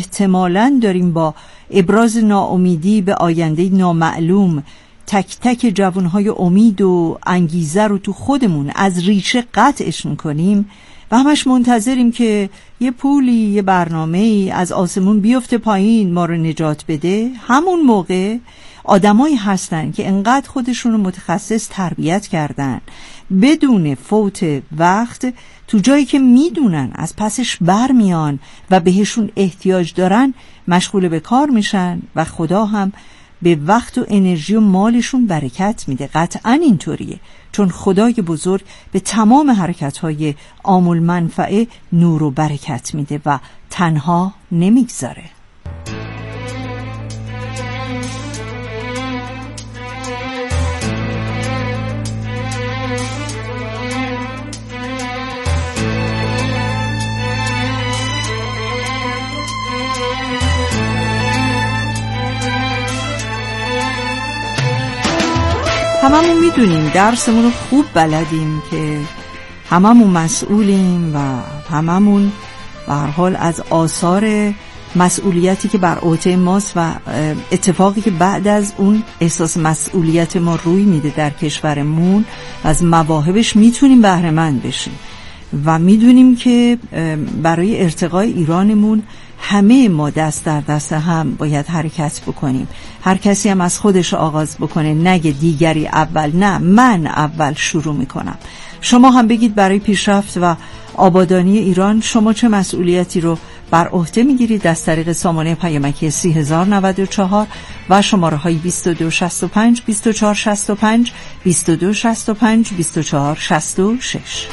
احتمالاً داریم با ابراز ناامیدی به آینده نامعلوم تک تک جوانهای امید و انگیزه رو تو خودمون از ریشه قطعش میکنیم و همش منتظریم که یه پولی، یه برنامه‌ای از آسمون بیفته پایین ما رو نجات بده، همون موقع آدمایی هستن که انقدر خودشون رو متخصص تربیت کردن بدون فوت وقت تو جایی که میدونن از پسش برمیان و بهشون احتیاج دارن مشغول به کار میشن و خدا هم به وقت و انرژی و مالشون برکت میده. قطعا اینطوریه، چون خدای بزرگ به تمام حرکت‌های عامل منفعه نور و برکت میده و تنها نمیگذاره. هممون میدونیم، درسمون رو خوب بلدیم که هممون مسئولیم و هممون به هر حال از آثار مسئولیتی که بر عهده ماست و اتفاقی که بعد از اون احساس مسئولیت ما روی میده در کشورمون از مواهبش میتونیم بهره مند بشیم و میدونیم که برای ارتقای ایرانمون همه ما دست در دست هم باید حرکت بکنیم. هر کسی هم از خودش آغاز بکنه، نگه دیگری اول، نه من اول شروع میکنم. شما هم بگید برای پیشرفت و آبادانی ایران شما چه مسئولیتی رو بر عهده میگیرید از طریق سامانه پیامکی 3094 و شماره های 2265 2465 2265 2466.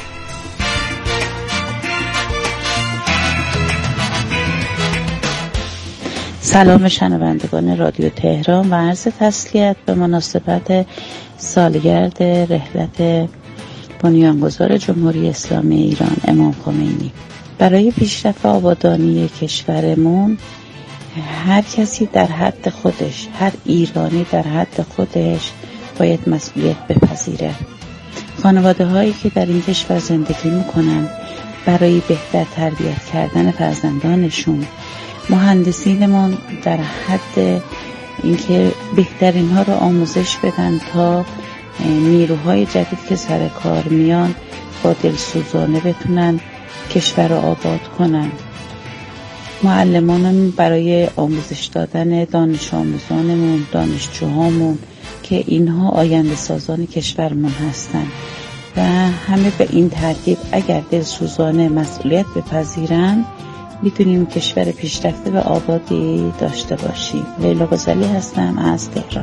سلام شنوندگان رادیو تهران و عرض تسلیت به مناسبت سالگرد رحلت بنیانگذار جمهوری اسلامی ایران امام خمینی. برای پیشرفت آبادانی کشورمون هر کسی در حد خودش، هر ایرانی در حد خودش باید مسئولیت بپذیره. خانواده هایی که در این کشور زندگی میکنن برای بهتر تربیت کردن فرزندانشون، مهندسینمون در حد اینکه بهترین ها رو آموزش بدن تا نیروهای جدید که سر کار میان با دلسوزانه بتونن کشور رو آباد کنن. معلمانمون برای آموزش دادن دانش آموزانمون، دانشجوهامون که اینها آینده سازان کشورمون هستن و همه به این ترتیب اگر دلسوزانه مسئولیت بپذیرن میتونیم کشور پیشرفته و آبادی داشته باشیم. لیلا غزالی هستم از تهران.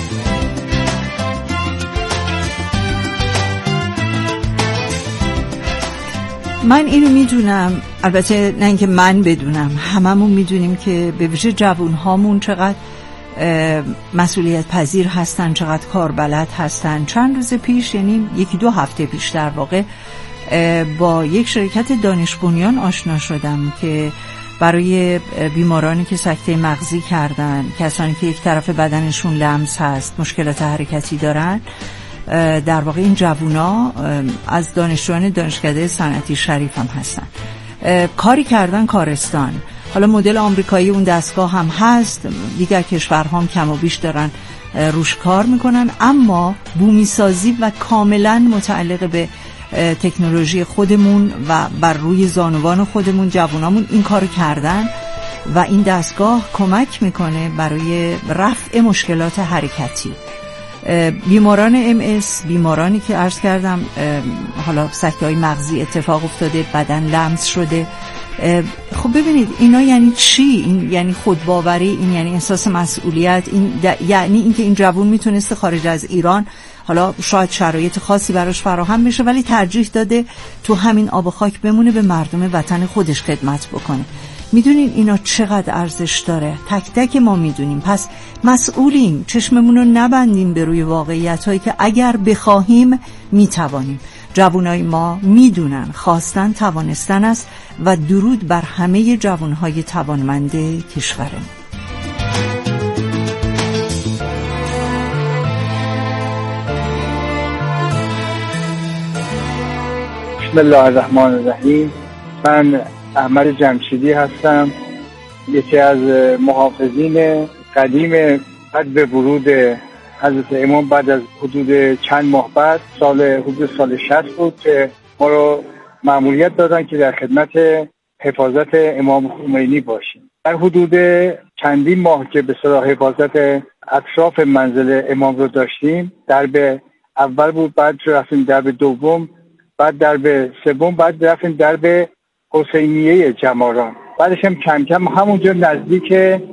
من اینو میدونم، البته نه اینکه من بدونم، هممون میدونیم که به ویژه جوانهامون چقدر مسئولیت پذیر هستن، چقدر کاربلد هستن. چند روز پیش، یعنی یکی دو هفته پیش در واقع، با یک شرکت دانش بنیان آشنا شدم که برای بیمارانی که سکته مغزی کردن، کسانی که یک طرف بدنشون لمس هست، مشکلات حرکتی دارن، در واقع این جوونا از دانشجویان دانشکده صنعتی شریف هم هستن. کاری کردن کارستان. حالا مدل آمریکایی اون دستگاه هم هست، دیگر کشورها هم کم و بیش دارن روش کار میکنن، اما بومی سازی و کاملا متعلق به تکنولوژی خودمون و بر روی زانوان خودمون جوانامون این کارو کردن و این دستگاه کمک میکنه برای رفع مشکلات حرکتی. بیماران MS، بیمارانی که عرض کردم حالا سکته‌های مغزی اتفاق افتاده، بدن لمس شده. خب ببینید اینا یعنی چی؟ این یعنی خودباوری، این یعنی احساس مسئولیت، این یعنی اینکه این جوان میتونسته خارج از ایران، حالا شاید شرایط خاصی براش فراهم بشه، ولی ترجیح داده تو همین آب و خاک بمونه، به مردم وطن خودش خدمت بکنه. میدونین اینا چقدر ارزش داره؟ تک تک ما میدونیم. پس مسئولیم، چشممون رو نبندیم به روی واقعیت هایی که اگر بخواهیم میتوانیم. جوانای ما میدونن خواستن توانستن است و درود بر همه جوانهای توانمند کشورمون. بسم الله الرحمن الرحیم. من احمد جمشیدی هستم یکی از محافظین قدیم بعد به ورود حضرت امام بعد از حدود چند ماه بعد حدود سال 60 بود که ما رو مأموریت دادن که در خدمت حفاظت امام خمینی باشیم. در حدود چندین ماه که به صلاح حفاظت اطراف منزل امام رو داشتیم، درب اول بود، بعد رفتیم درب دوم، بعد درب سوم، بعد رفتیم درب حسینیه جماران. بعدش هم کم کم همونجا نزدیک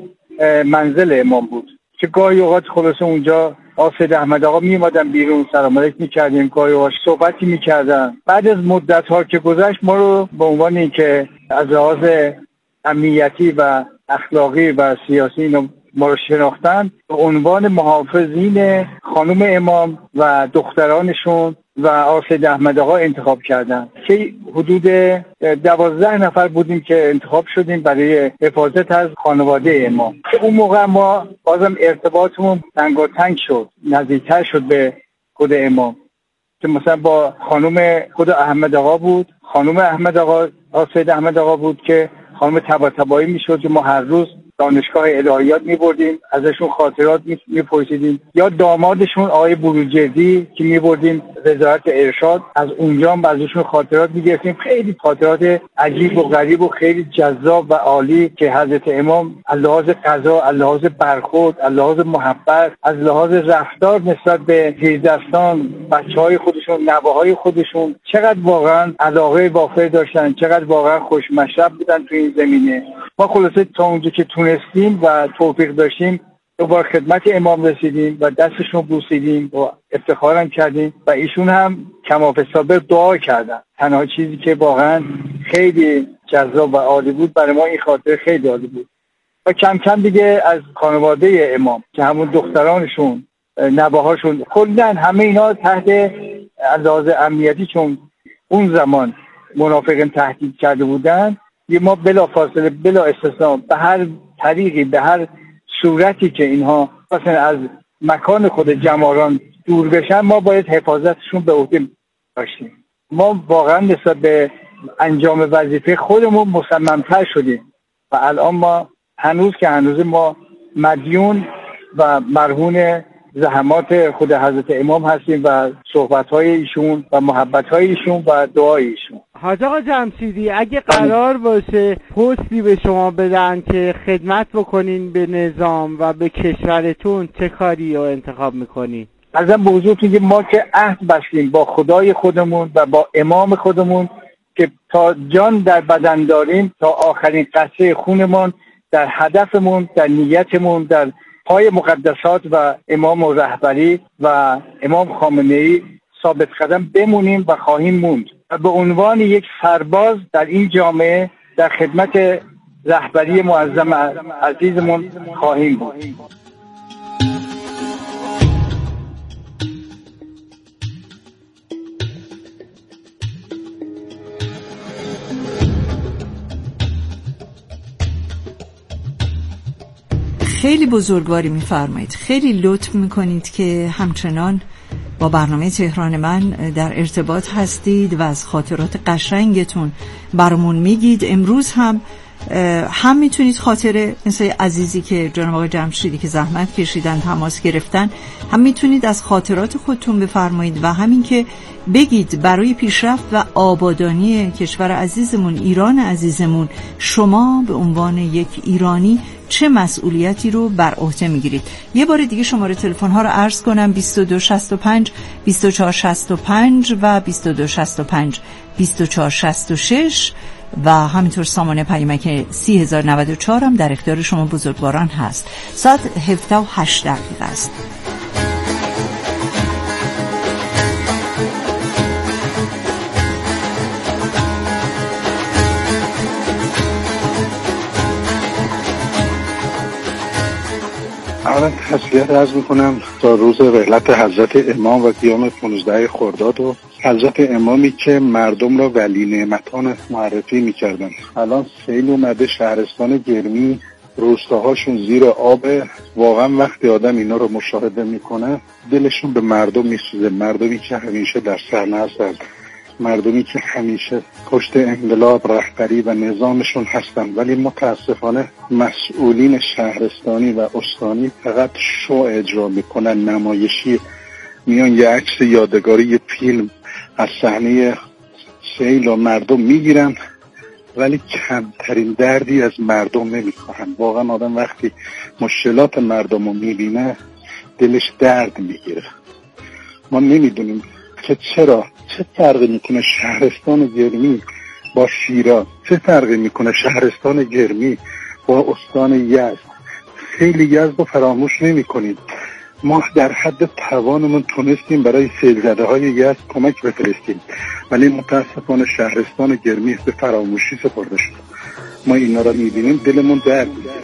منزل امام بود که گاهی اوقات خلاصه اونجا سید احمد آقا می اومدن بیرون، سلام علیک می‌کردیم، گاهی اوقات صحبتی می‌کردن. بعد از مدت‌ها که گذشت ما رو به عنوان اینکه از لحاظ امنیتی و اخلاقی و سیاسی اینو ما رو شناختن، به عنوان محافظین خانم امام و دخترانشون و سید احمد آقا انتخاب کردن که حدود 12 نفر بودیم که انتخاب شدیم برای حفاظت از خانواده امام. اون موقع ما بازم ارتباطمون تنگاتنگ شد، نزدیکتر شد به خود امام، که مثلا با خانم خود احمد آقا بود، خانم احمد آقا سید احمد آقا بود که خانم طباطبایی میشد که ما هر روز دانشگاه الهیات میبردیم، ازشون خاطرات میپرسیدیم، یا دامادشون آقای بروجردی که میبردیم وزارت ارشاد، از اونجا هم ازشون خاطرات میگرفتیم. خیلی خاطرات عجیب و غریب و خیلی جذاب و عالی که حضرت امام از لحاظ قضا، از لحاظ برخورد، از لحاظ محبت، از لحاظ رفتار نسبت به زیردستان، بچه‌های خودشون، نوه‌های خودشون، چقدر واقعا علاقه وافر داشتن، چقدر واقعا خوشمشرب بودن تو این زمینه. ما خلاصه تا اونجا که تونستیم و توفیق داشتیم دوباره خدمت امام رسیدیم و دستشون بوسیدیم و افتخارم کردیم و ایشون هم کماف صابر دعا کردن. تنها چیزی که واقعا خیلی جذاب و عالی بود برای ما این خاطر خیلی عالی بود. و کم کم دیگه از خانواده امام که همون دخترانشون، نوه‌هاشون، کلاً همه اینا تحت لحاظ امنیتی، چون اون زمان منافقین تهدید کرده بودن، ما بلا فاصله بلا استثناء به هر طریقی، به هر صورتی که اینها مثلا از مکان خود جماران دور بشن، ما باید حفاظتشون به عهده داشتیم. ما واقعا نسبت به انجام وظیفه خودمون مصمم‌تر شدیم و الان ما هنوز ما مدیون و مرهون زحمات خود حضرت امام هستیم و صحبت‌های ایشون و محبت‌های ایشون و دعای ایشون. حاج آقا جمشیدی، اگه قرار باشه پستی به شما بدن که خدمت بکنین به نظام و به کشورتون، چه کاری رو انتخاب میکنین؟ ازم به حضورتون که ما که عهد بستیم با خدای خودمون و با امام خودمون که تا جان در بدن داریم، تا آخرین قطره خونمون، در هدفمون، در نیتمون، در پای مقدسات و امام و رهبری و امام خامنه‌ای ثابت قدم بمونیم و خواهیم موند و به عنوان یک سرباز در این جامعه در خدمت رهبری معظم عزیزمون خواهیم بود. خیلی بزرگواری می‌فرمایید، خیلی لطف می‌کنید که همچنان با برنامه تهران من در ارتباط هستید و از خاطرات قشنگتون برامون میگید. امروز هم میتونید خاطره مثل عزیزی که جناب آقای جمشیدی که زحمت کشیدن تماس گرفتن، هم میتونید از خاطرات خودتون بفرمایید و همین که بگید برای پیشرفت و آبادانی کشور عزیزمون، ایران عزیزمون، شما به عنوان یک ایرانی چه مسئولیتی رو بر عهده میگیرید. یه بار دیگه شماره تلفن ها رو عرض کنم: 2265 2465 و 2265 2466 و همینطور سامانه پیامک 3094 هم در اختیار شما بزرگواران هست. ساعت 17:08 است. اولا تسلیت عرض میکنم تا روز رحلت حضرت امام و قیام 15 خرداد و حضرت امامی که مردم را ولی نعمتان معرفی میکردن. الان سیل اومده، شهرستان گرمی، روستاهاشون زیر آب. واقعا وقتی آدم اینا رو مشاهده میکنه دلشون به مردم میسوزه، مردمی که همیشه در صحنه هستن. مردمی که همیشه پشت انقلاب رهبری و نظامشون هستن، ولی متاسفانه مسئولین شهرستانی و استانی فقط شو اجرا میکنن، نمایشی، میان یه عکس یادگاری، یه فیلم از صحنه سیل و مردم میگیرن، ولی کمترین دردی از مردم نمیخواهن. واقعا آدم وقتی مشکلات مردم رو میبینه دلش درد میگیره. ما نمیدونیم که چرا، چه فرقی میکنه شهرستان گرمی با شیراز، چه فرقی میکنه شهرستان گرمی با استان یزد. خیلی یزد رو فراموش نمی کنیم. ما در حد توانمون تونستیم برای سیلزده های یزد کمک بفرستیم، ولی متاسفانه شهرستان گرمی به فراموشی سپرده شد. ما اینا را میبینیم دلمون درد میگیره.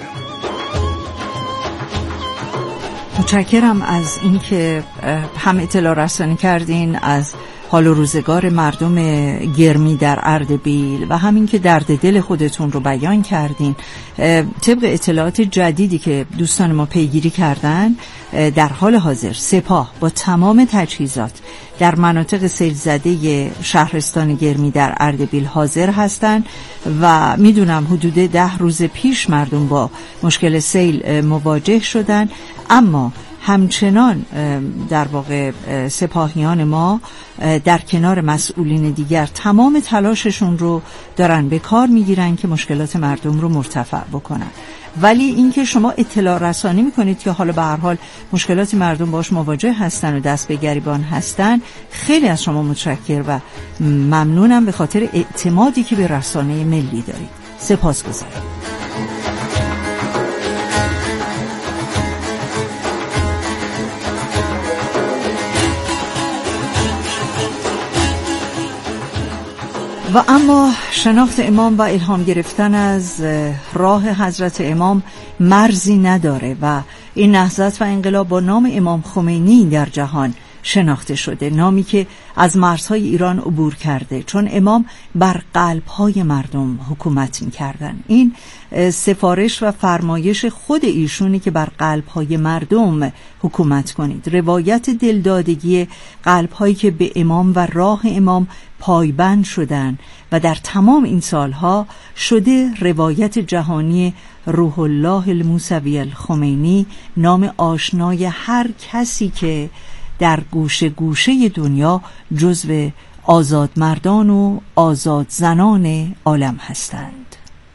متشکرم از اینکه هم اطلاع رسانی کردین از حال و روزگار مردم گرمی در اردبیل و همین که درد دل خودتون رو بیان کردین. طبق اطلاعات جدیدی که دوستان ما پیگیری کردن، در حال حاضر سپاه با تمام تجهیزات در مناطق سیل زده شهرستان گرمی در اردبیل حاضر هستند و میدونم حدود 10 روز پیش مردم با مشکل سیل مواجه شدن، اما همچنان در واقع سپاهیان ما در کنار مسئولین دیگر تمام تلاششون رو دارن به کار میگیرن که مشکلات مردم رو مرتفع بکنن. ولی اینکه شما اطلاع رسانی میکنید که حالا به هر حال مشکلات مردم باش مواجه هستن و دست به گریبان هستن، خیلی از شما متشکر و ممنونم به خاطر اعتمادی که به رسانه ملی دارید. سپاسگزارم. و اما شناخت امام و الهام گرفتن از راه حضرت امام مرزی نداره و این نهضت و انقلاب با نام امام خمینی در جهان شناخته شده، نامی که از مرزهای ایران عبور کرده، چون امام بر قلب‌های مردم حکومت می‌کردن. این سفارش و فرمایش خود ایشونی که بر قلب‌های مردم حکومت کنید، روایت دلدادگی قلب‌هایی که به امام و راه امام پایبند شدن و در تمام این سالها شده روایت جهانی روح الله الموسوی الخمینی، نام آشنای هر کسی که در گوشه گوشه دنیا جزو آزاد مردان و آزاد زنان عالم هستند.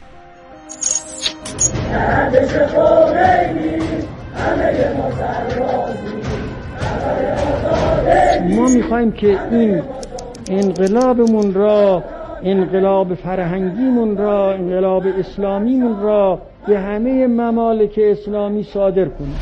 ما میخوایم که این انقلابمون را، انقلاب فرهنگیمون را، انقلاب اسلامیمون را به همه ممالک اسلامی صادر کنیم.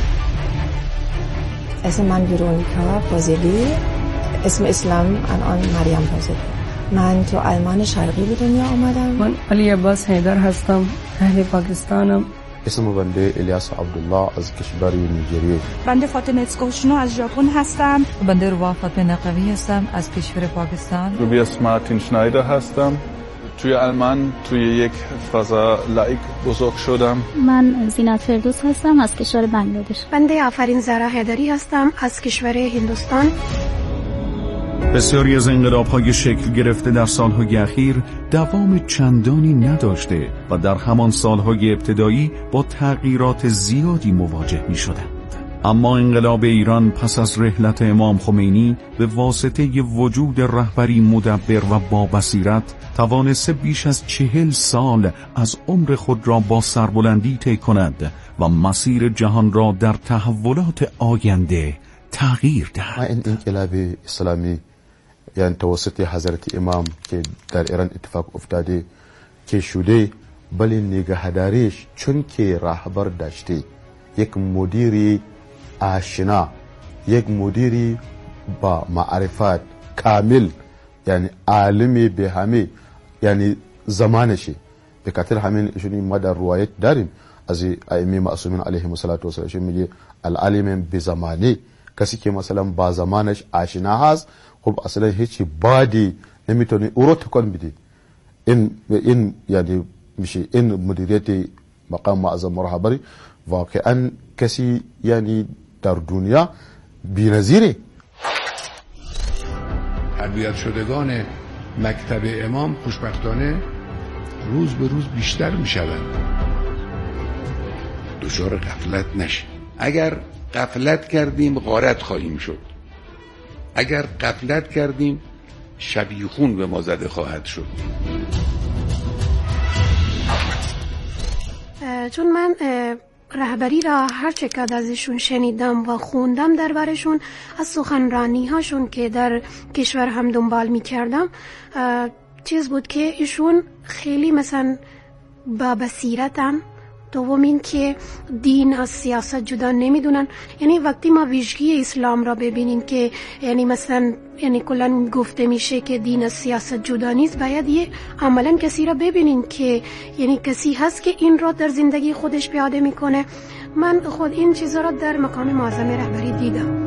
اسم من ویرونیکا فاضلی، اسم اسلام الان مریم فاضلی. من تو آلمان شرقی به دنیا آمدم. من علی عباس حیدر هستم، اهل پاکستانم. اسم بنده الیاس عبدالله از کشور نیجریه. بنده فاطمه اسکوشنو از ژاپن هستم. بنده روا فاطمه نقوی هستم از کشور پاکستان. روبیاس مارتین شنایدر هستم. توی آلمان توی یک فضا لایک بزرگ شدم. من زینت فردوس هستم از کشور بنگلادش. بنده آفرین زهرا حیدری هستم از کشور هندوستان. بسیاری از انقلاب‌های شکل گرفته در سالهای اخیر دوام چندانی نداشته و در همان سالهای ابتدایی با تغییرات زیادی مواجه می‌شدند. اما انقلاب ایران پس از رحلت امام خمینی به واسطه وجود رهبری مدبر و با بصیرت توانسته بیش از 40 سال از عمر خود را با سربلندی طی کند و مسیر جهان را در تحولات آینده تغییر دهد. این انقلاب اسلامی یعنی توسط حضرت امام که در ایران اتفاق افتاده که شده، ولی نگهداریش چون که رهبر داشته یک مدیری آشنا، یک مدیری با معرفت کامل، یعنی عالمی به همه یعنی زمانشی. به خاطر همین ایشون ما در روایت داریم از ائمه معصومین علیهم الصلاه و السلام میگه العالم به زمانه، کسی که مثلا با زمانش آشنا هست، خب اصلا هیچ بادی نمیتونه او رو تکون بده. این یعنی میشه این مدیریت مقام معظم رهبری واقعا کسی یعنی در دنیا بی‌نظیره. تربیت شدگان مکتب امام خوشبختانه روز به روز بیشتر می شوند. دچار غفلت نشیم. اگر غفلت کردیم غارت خواهیم شد. اگر غفلت کردیم شبیخون به ما زده خواهد شد. چون من رهبری را هر چقدر ازشون شنیدم و خوندم دربارشون، از سخنرانی هاشون که در کشور هم دنبال می کردم، چیز بود که ایشون خیلی مثلا با بصیرتن. دوم این که دین از سیاست جدا نمیدونن. یعنی وقتی ما ویژگی اسلام را ببینیم که یعنی مثلا کلا گفته میشه که دین از سیاست جدا نیست، باید یه عملا کسی را ببینیم که یعنی کسی هست که این را در زندگی خودش پیاده میکنه. من خود این چیزا را در مقام معظم رهبری دیدم.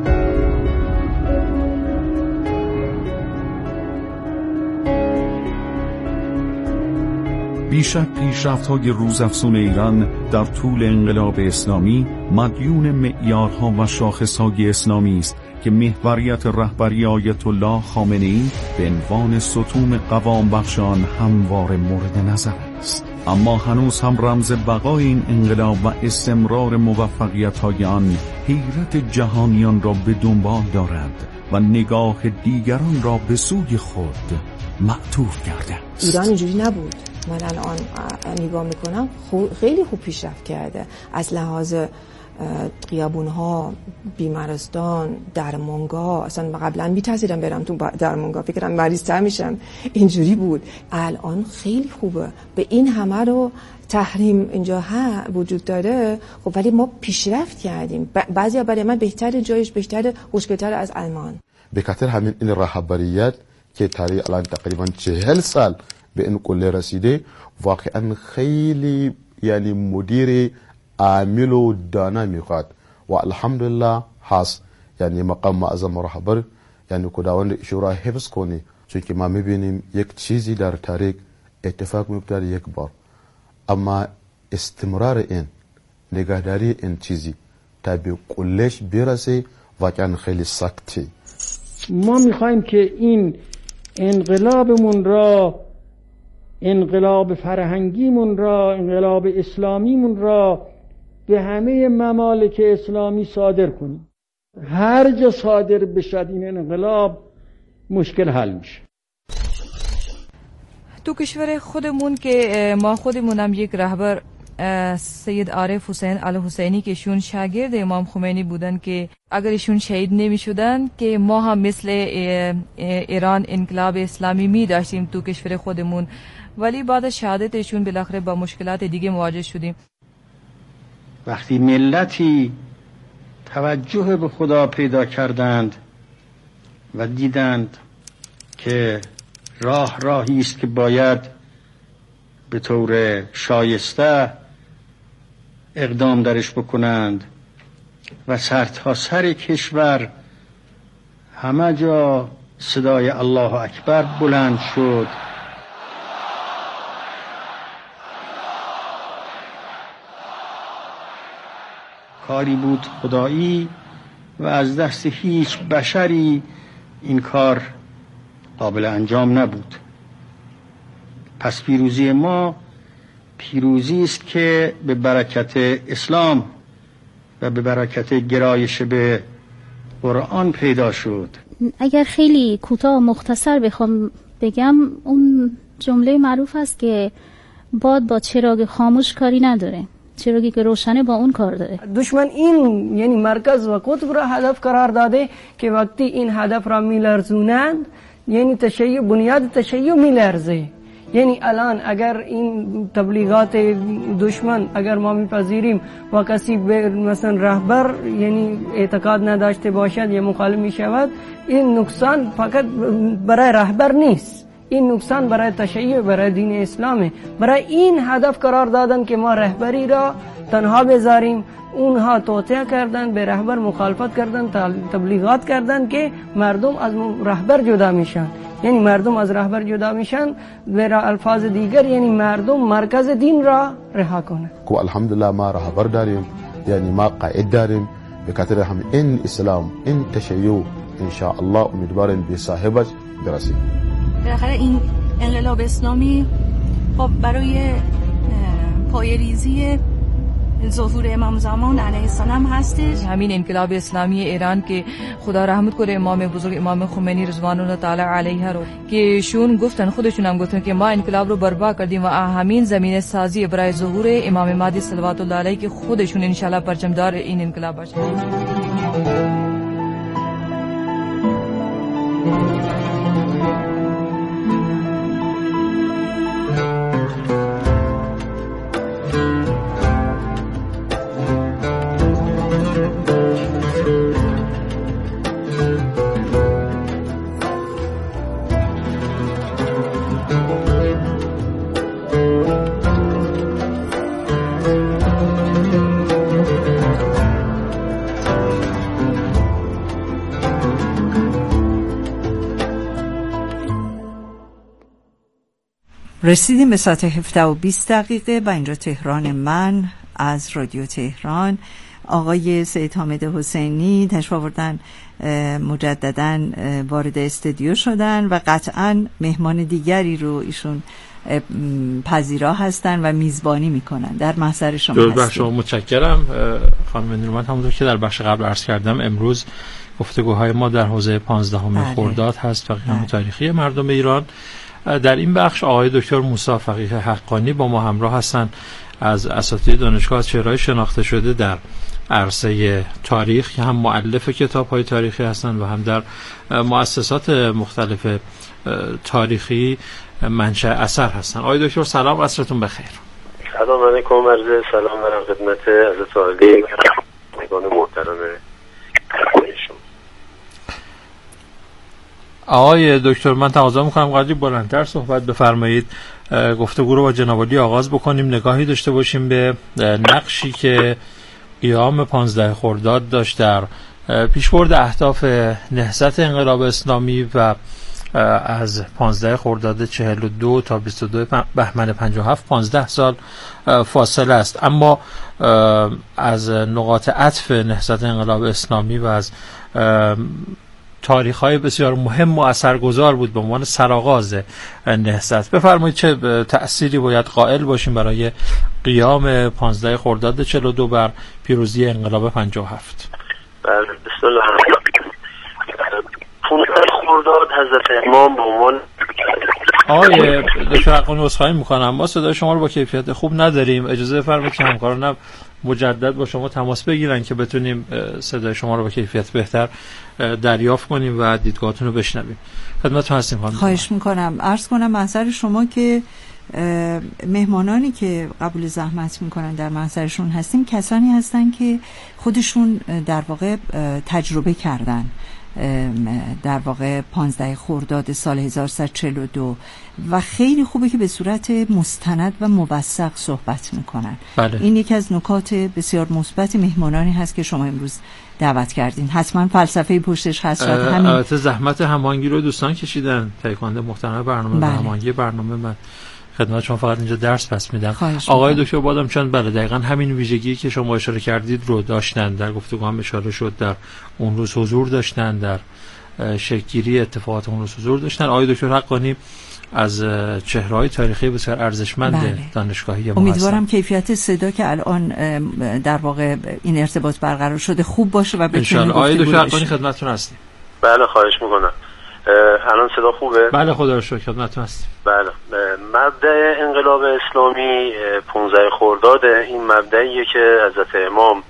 بیشک پیشرفت‌های روزافزون ایران در طول انقلاب اسلامی مدیون معیارها و شاخص‌های اسلامی است که محوریت رهبری آیت الله خامنه‌ای به عنوان ستون قوام بخش آن همواره مورد نظر است. اما هنوز هم رمز بقای این انقلاب و استمرار موفقیت‌های آن حیرت جهانیان را به دنبال دارد و نگاه دیگران را به سوی خود معطوف کرده است. ایران اینجوری نبود. من الان نگاه میکنم خیلی خوب پیشرفت کرده از لحاظ خیابون‌ها، بیمارستان، درمانگاه. اصلا قبلا می‌ترسیدم برم تو درمانگاه، فکر کنم مریض‌تر میشم. اینجوری بود. الان خیلی خوبه. به این همه رو تحریم اینجا وجود داره، خب ولی ما پیشرفت کردیم. بعضیا برای من بهتره، جایش بهتره، خوشگل‌تر از آلمان. به خاطر همین این رهبریت که تاریخ الان تقریبا 40 سال به این قله رسیده، واقعا خیلی یعنی مدیر عامل و دانا میخواد و الحمدلله هست. یعنی مقام معظم رهبر یعنی خداوند شورا حفظ کنه، چون که ما میبینیم یک چیزی در تاریخ اتفاق میفته یک بار، اما استمرار این نگهداری این چیزی تا به قلهش برسه واقعا خیلی سخته. ما میخوایم که این انقلابمون را، انقلاب فرهنگیمون را، انقلاب اسلامیمون را به همه ممالک اسلامی صادر کنیم. هر جا صادر بشد این انقلاب مشکل حل میشه. تو کشور خودمون که ما خودمونم یک رهبر سید عارف حسین الحسینی که ایشون شاگرد امام خمینی بودن که اگر ایشون شهید نمی شدن که ما هم مثل ایران انقلاب اسلامی می داشتیم تو کشور خودمون، ولی بعد از شهادت ایشون بالاخره با مشکلات دیگه مواجه شدیم. وقتی ملتی توجه به خدا پیدا کردند و دیدند که راهی است که باید به طور شایسته اقدام درش بکنند و سرتا سر کشور همه جا صدای الله اکبر بلند شد. کاری بود خدایی و از دست هیچ بشری این کار قابل انجام نبود. پس پیروزی ما پیروزی است که به برکت اسلام و به برکت گرایش به قرآن پیدا شد. اگر خیلی کوتاه و مختصر بخوام بگم، اون جمله معروف است که باد با چراغ خاموش کاری نداره، چراغی که روشنه با اون کار داره. دشمن این یعنی مرکز و قطب را هدف قرار داده که وقتی این هدف را میلرزونند یعنی تشیع، بنیاد تشیع میلرزه. یعنی الان اگر این تبلیغات دشمن اگر ما میپذیریم و کسی مثلا رهبر یعنی اعتقاد نداشته باشد یا مخالف میشود، این نقصان فقط برای رهبر نیست، این نقصان برای تشیع، برای دین اسلامه. برای این هدف قرار دادن که ما رهبری را تنها بذاریم. اونها توطئه کردن، به رهبر مخالفت کردن، تبلیغات کردن که مردم از رهبر جدا میشن. یعنی مردم از رهبر جدا میشن، به الفاظ دیگر یعنی مردم مرکز دین را رها کنه. که الحمدلله ما رهبر داریم، یعنی ما قائد داریم. به خاطر هم این اسلام، این تشیع ان شاء الله امیدواریم به صاحبش دموکراسی. بالاخره این انقلاب اسلامی خب برای پایه‌ریزی ظهور امام زمان علیه السلام هستش. همین انقلاب اسلامی ایران که خدا رحمت کنه امام بزرگ امام خمینی رضوان الله تعالی علیه رو که خودشون هم گفتن که ما انقلاب رو برپا کردیم و همین زمینه سازی برای ظهور امام مهدی صلوات الله علیه که خودشون ان شاء الله پرچمدار این انقلاب باشن. رسیدیم به ساعت 17:20 و اینجا تهران. من از رادیو تهران. آقای سید حامد حسینی تشریف آوردن، مجدداً وارد استودیو شدن و قطعاً مهمان دیگری رو ایشون پذیرا هستن و میزبانی میکنن. در محضر شما هستیم. درود بر شما، متشکرم خانم نیرومند. همونطور که در بخش قبل عرض کردم امروز گفتگوهای ما در حوزه 15 خرداد هست و قیام تاریخی مردم ایران. در این بخش آقای دکتر موسی فقیه حقانی با ما همراه هستند، از اساتید دانشگاه چهره‌های شناخته شده در عرصه تاریخ که هم مؤلف کتاب‌های تاریخی هستند و هم در مؤسسات مختلف تاریخی منشأ اثر هستند. آقای دکتر سلام، عصرتون بخیر. سلام علیکم، عرض سلام دارم خدمت حضرت عالی مهمان محترم شما. آقای دکتر من تقاضا میکنم قدری بلندتر صحبت بفرمایید، گفتگو رو با جناب عالی آغاز بکنیم، نگاهی داشته باشیم به نقشی که قیام 15 خرداد داشت در پیشبرد اهداف نهضت انقلاب اسلامی و از 15 خرداد 42 تا 22 بهمن 57 15 سال فاصله است، اما از نقاط عطف نهضت انقلاب اسلامی و از تاریخ‌های بسیار مهم و اثرگذار بود به عنوان سرآغاز نهضت. بفرمایید چه تأثیری باید قائل باشیم برای قیام 15 خرداد 42 بر پیروزی انقلاب 57؟ بله، بسم الله الرحمن الرحیم. 15 خرداد حضرت امام به عنوان آقای دکتر حقانی عذرخواهی می‌کنم، ما صدای شما رو با کیفیت خوب نداریم، اجازه بفرمایید که همکارانم مجدد با شما تماس بگیرن که بتونیم صدای شما رو با کیفیت بهتر دریافت کنیم و دیدگاهتون رو بشنویم. خدمتتون هستیم خانم. خواهش میکنم. عرض کنم محضر شما که مهمانانی که قبول زحمت میکنن در محضرشون هستیم کسانی هستن که خودشون در واقع تجربه کردن در واقع 15 خرداد سال 1342 و خیلی خوبه که به صورت مستند و موثق صحبت میکنن. بله. این یکی از نکات بسیار مثبت مهمانانی هست که شما امروز دعوت کردین. حتما فلسفه پشتش هست. البته زحمت هماهنگی رو دوستان کشیدن، تایکوانده محترم برنامه و هماهنگی برنامه. من خدمت شما فقط اینجا درس پس میدم. آقای دکتر بادام چند بله دقیقاً همین ویژگی که شما اشاره کردید رو داشتن، در گفتگو هم اشاره شد، در اون روز حضور داشتن، در شکل‌گیری اتفاقات اون روز حضور داشتن. آقای دکتر حقانی از چهره‌های تاریخی بسیار ارزشمند دانشگاهی ما امیدوارم کیفیت صدا که الان در واقع این ارتباط برقرار شده خوب باشه و بتونیم. آقای دکتر حقانی خدمتتون هستیم. بله خواهش میکنم. الان صدا خوبه؟ بله خدا رو شکر خدمتتون هستیم. بله، مبدأ انقلاب اسلامی 15 خرداد این مبدئیه که حضرت امام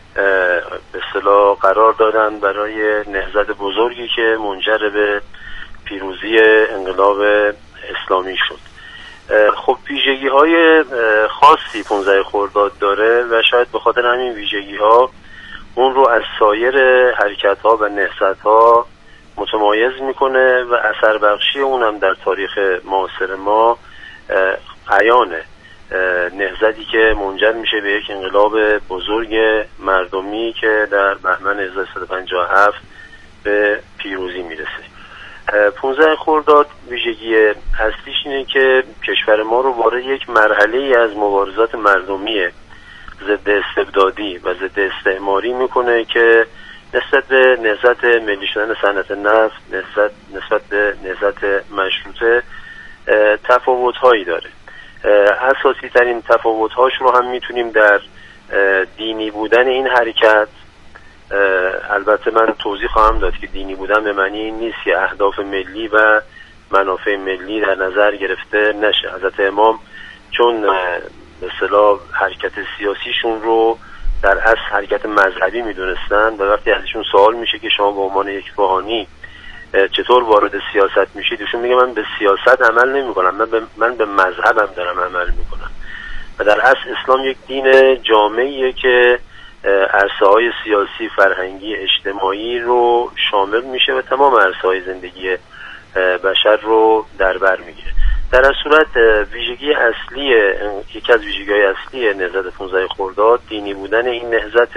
به اصطلاح قرار دادن برای نهضت بزرگی که منجر به پیروزی انقلاب اسلامی شد. خب ویژگی‌های خاصی 15 خرداد داره و شاید به خاطر همین ویژگی‌ها اون رو از سایر حرکت‌ها و نهضت‌ها متمایز میکنه و اثر بخشی اونم در تاریخ معاصر ما عیانه. نهضتی که منجر میشه به یک انقلاب بزرگ مردمی که در بهمن 1357 به پیروزی میرسه. 15 خرداد ویژگی اصلیش اینه که کشور ما رو وارد یک مرحله از مبارزات مردمی ضد استبدادی و ضد استعماری میکنه که نسبت به نهضت ملی شدن صنعت نفت، نسبت به نهضت مشروطه تفاوت‌هایی داره. اساسی ترین تفاوت‌هاش رو هم میتونیم در دینی بودن این حرکت، البته من توضیح خواهم داد که دینی بودن به معنی این نیست که اهداف ملی و منافع ملی در نظر گرفته نشه. حضرت امام چون به اصطلاح حرکت سیاسیشون رو در اصل حرکت مذهبی میدونستن و وقتی ازشون سوال میشه که شما به عنوان یک روحانی چطور وارد سیاست میشید، ایشون میگه من به سیاست عمل نمیکنم، من به مذهبم دارم عمل میکنم. و در اصل اسلام یک دین جامعیه که عرصه‌های سیاسی، فرهنگی، اجتماعی رو شامل میشه و تمام عرصه‌های زندگی بشر رو در بر میگیره. در این صورت یکی از ویژگی‌های اصلی نهضت 15 خرداد دینی بودن این نهضت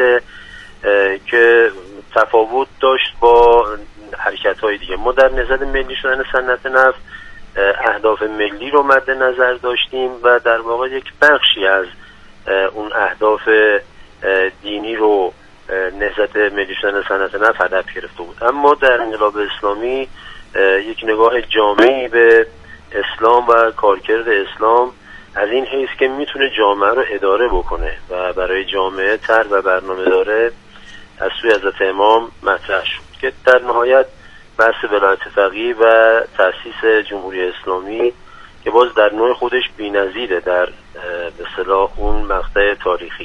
که تفاوت داشت با حرکت‌های دیگه. ما در نهضت ملی شدن صنعت نفت اهداف ملی رو مد نظر داشتیم و در واقع یک بخشی از اون اهداف دینی رو نهضت ملی شدن صنعت نفت هدف گرفته بود. اما در انقلاب اسلامی یک نگاه جامعی به اسلام و کارکرد اسلام از این حیث که میتونه جامعه رو اداره بکنه و برای جامعه طرح و برنامه داره از سوی حضرت امام مطرح شد که در نهایت بحث ولایت فقیه و تأسیس جمهوری اسلامی که باز در نوع خودش بی‌نظیره در به اصطلاح اون مقطع تاریخی،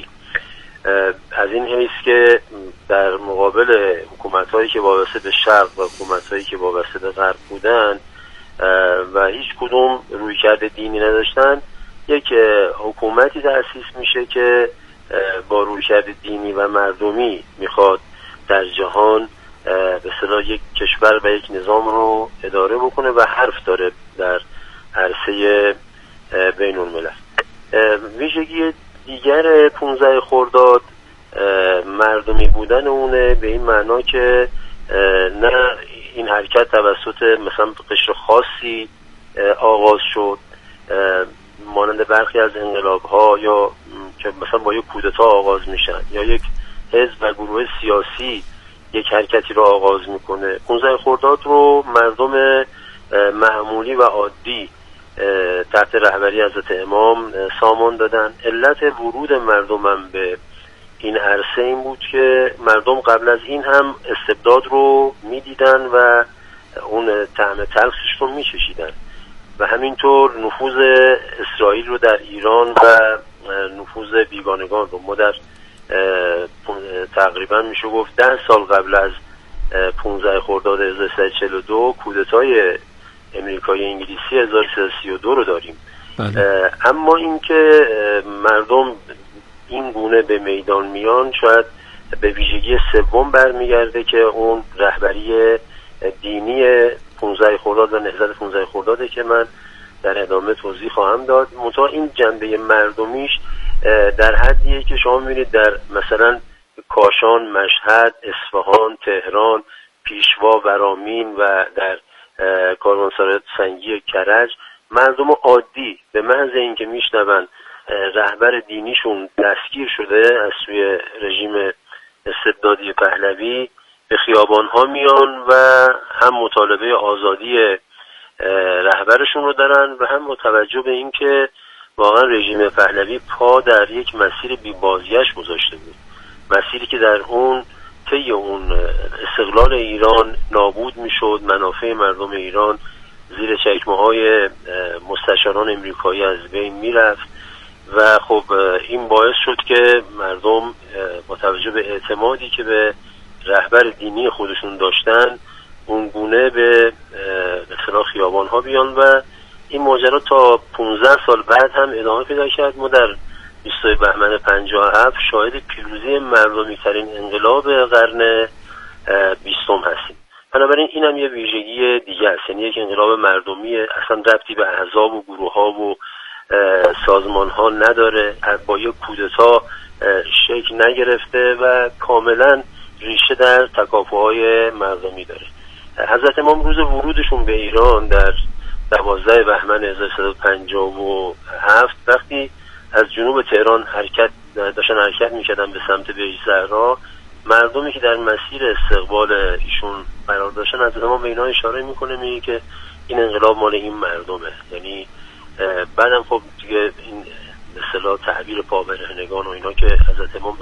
از این حیث که در مقابل حکومت‌هایی که وابسته به شرق و حکومت‌هایی که وابسته به غرب بودن و هیچ کدوم رویکرد دینی نداشتن، یک حکومتی تأسیس میشه که با رویکرد دینی و مردمی میخواد در جهان به اصطلاح یک کشور و یک نظام رو اداره بکنه و حرف داره در عرصه بین الملل. ویژگی دیگر 15 خرداد مردمی بودن اونه، به این معنا که نه این حرکت توسط مثلا قشر خاصی آغاز شد مانند برخی از انقلاب‌ها یا که مثلا با یک کودتا آغاز میشن یا یک حزب و گروه سیاسی یک حرکتی رو آغاز میکنه. 15 خرداد رو مردم معمولی و عادی تحت رهبری حضرت امام سامان دادن. علت ورود مردم به این عرصه این بود که مردم قبل از این هم استبداد رو میدیدن و اون طعم تلخش رو میچشیدن و همینطور نفوذ اسرائیل رو در ایران و نفوذ بیگانگان رو ما در تقریبا میشه گفت 10 سال قبل از 15 خرداد 1342 کودتای امریکایی انگلیسی 1332 رو داریم. اما اینکه مردم این گونه به میدان میان شاید به ویژگی سوم برمیگرده که اون رهبری دینی 15 خرداد و نهضت 15 خرداده که من در ادامه توضیح خواهم داد. منتها این جنبه مردمیش در حدیه که شما می‌بینید در مثلا کاشان، مشهد، اصفهان، تهران، پیشوا، ورامین و در کاروانسرای سنگی کرج مردم عادی به محض اینکه میشنون رهبر دینیشون دستگیر شده از سوی رژیم استبدادی پهلوی به خیابان‌ها میان و هم مطالبه آزادی رهبرشون رو دارن و هم با توجه به اینکه واقعا رژیم پهلوی پا در یک مسیر بی بازگشت گذاشته بود، مسیری که در اون طی اون استقلال ایران نابود میشد، منافع مردم ایران زیر چکمه‌های مستشاران امریکایی از بین میرفت و خب این باعث شد که مردم با توجه به اعتمادی که به رهبر دینی خودشون داشتن اون گونه به اصطلاح خیابان‌ها بیان و این ماجرا تا 15 سال بعد هم ادامه پیدا کرد. ما در 20 بهمن 57 شاهد پیروزی مردمی ترین انقلاب قرن 20 هستیم. بنابراین این هم یه ویژگی دیگه است، یعنی یک انقلاب مردمی اصلا ربطی به احزاب و گروه ها و سازمان ها نداره، با یک کودتا شکل نگرفته و کاملا ریشه در تکاپوهای مردمی داره. حضرت امام روز ورودشون به ایران در 12 بهمن 1357 وقتی از جنوب تهران داشتن حرکت میکردن به سمت بیض زهرا، مردمی که در مسیر استقبال ایشون قرار داشتن از امام به اینا اشاره میکنه، میگه که این انقلاب مال این مردمه. یعنی بعدم خب دیگه این به اصطلاح تعبیر پابرهنگان و اینا که حضرت امام به